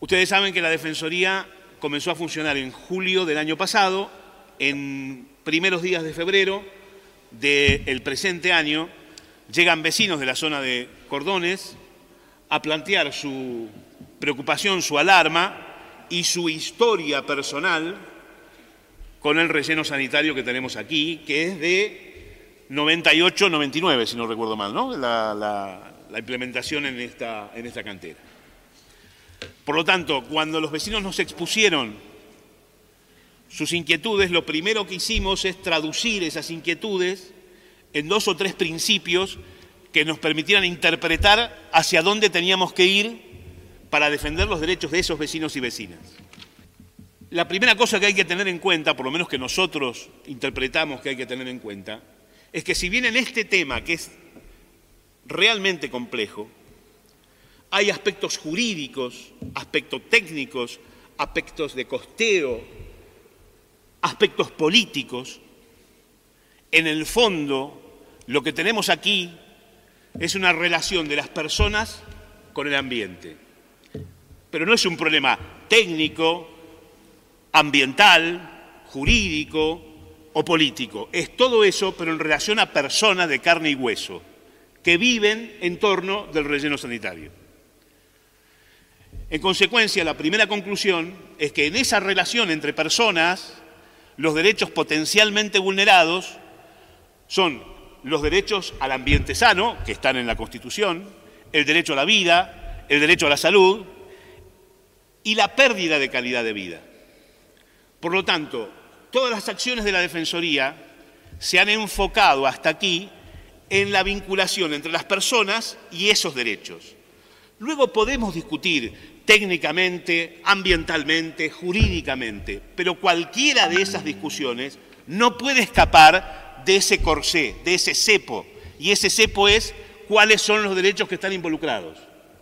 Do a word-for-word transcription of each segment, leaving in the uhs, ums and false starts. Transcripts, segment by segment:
Ustedes saben que la Defensoría comenzó a funcionar en julio del año pasado. En primeros días de febrero del presente año llegan vecinos de la zona de Cordones a plantear su preocupación, su alarma y su historia personal con el relleno sanitario que tenemos aquí, que es de noventa y ocho noventa y nueve, si no recuerdo mal, ¿no? La, la, la implementación en esta, en esta cantera. Por lo tanto, cuando los vecinos nos expusieron sus inquietudes, lo primero que hicimos es traducir esas inquietudes en dos o tres principios que nos permitieran interpretar hacia dónde teníamos que ir para defender los derechos de esos vecinos y vecinas. La primera cosa que hay que tener en cuenta, por lo menos que nosotros interpretamos que hay que tener en cuenta, es que si bien en este tema, que es realmente complejo, hay aspectos jurídicos, aspectos técnicos, aspectos de costeo, aspectos políticos, en el fondo lo que tenemos aquí es una relación de las personas con el ambiente. Pero no es un problema técnico, ambiental, jurídico o político. Es todo eso, pero en relación a personas de carne y hueso, que viven en torno del relleno sanitario. En consecuencia, la primera conclusión es que en esa relación entre personas, los derechos potencialmente vulnerados son los derechos al ambiente sano, que están en la Constitución, el derecho a la vida, el derecho a la salud y la pérdida de calidad de vida. Por lo tanto, todas las acciones de la Defensoría se han enfocado hasta aquí en la vinculación entre las personas y esos derechos. Luego podemos discutir técnicamente, ambientalmente, jurídicamente, pero cualquiera de esas discusiones no puede escapar de ese corsé, de ese cepo, y ese cepo es cuáles son los derechos que están involucrados.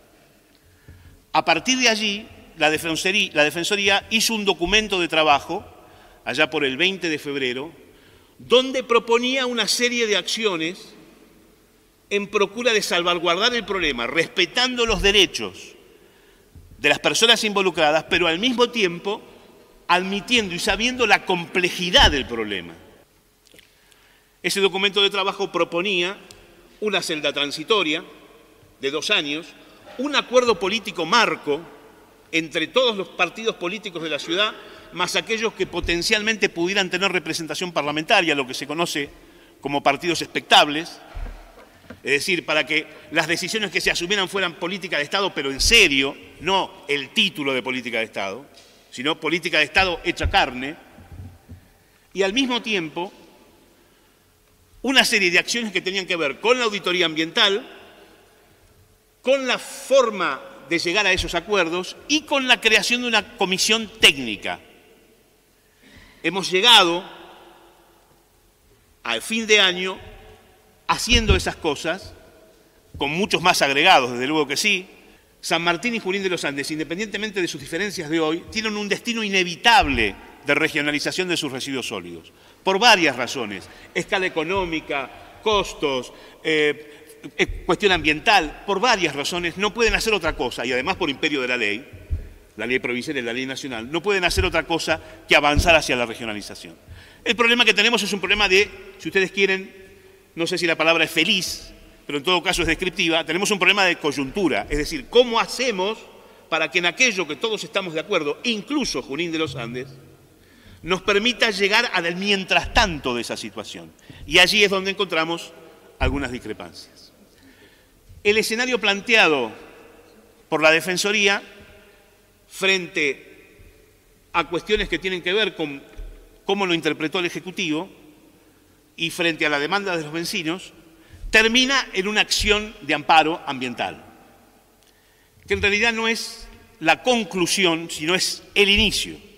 A partir de allí, la Defensoría, la Defensoría hizo un documento de trabajo, allá por el veinte de febrero, donde proponía una serie de acciones en procura de salvaguardar el problema, respetando los derechos de las personas involucradas, pero al mismo tiempo admitiendo y sabiendo la complejidad del problema. Ese documento de trabajo proponía una celda transitoria de dos años, un acuerdo político marco entre todos los partidos políticos de la ciudad, más aquellos que potencialmente pudieran tener representación parlamentaria, lo que se conoce como partidos expectables, es decir, para que las decisiones que se asumieran fueran política de Estado, pero en serio, no el título de política de Estado, sino política de Estado hecha carne, y al mismo tiempo una serie de acciones que tenían que ver con la auditoría ambiental, con la forma de llegar a esos acuerdos y con la creación de una comisión técnica. Hemos llegado al fin de año haciendo esas cosas, con muchos más agregados, desde luego que sí. San Martín y Junín de los Andes, independientemente de sus diferencias de hoy, tienen un destino inevitable de regionalización de sus residuos sólidos, por varias razones: escala económica, costos, eh, cuestión ambiental, por varias razones no pueden hacer otra cosa, y además por imperio de la ley, la ley provincial y la ley nacional, no pueden hacer otra cosa que avanzar hacia la regionalización. El problema que tenemos es un problema de, si ustedes quieren, no sé si la palabra es feliz, pero en todo caso es descriptiva, tenemos un problema de coyuntura, es decir, ¿cómo hacemos para que en aquello que todos estamos de acuerdo, incluso Junín de los Andes, nos permita llegar al mientras tanto de esa situación? Y allí es donde encontramos algunas discrepancias. El escenario planteado por la Defensoría frente a cuestiones que tienen que ver con cómo lo interpretó el Ejecutivo y frente a la demanda de los vecinos, termina en una acción de amparo ambiental, que en realidad no es la conclusión, sino es el inicio.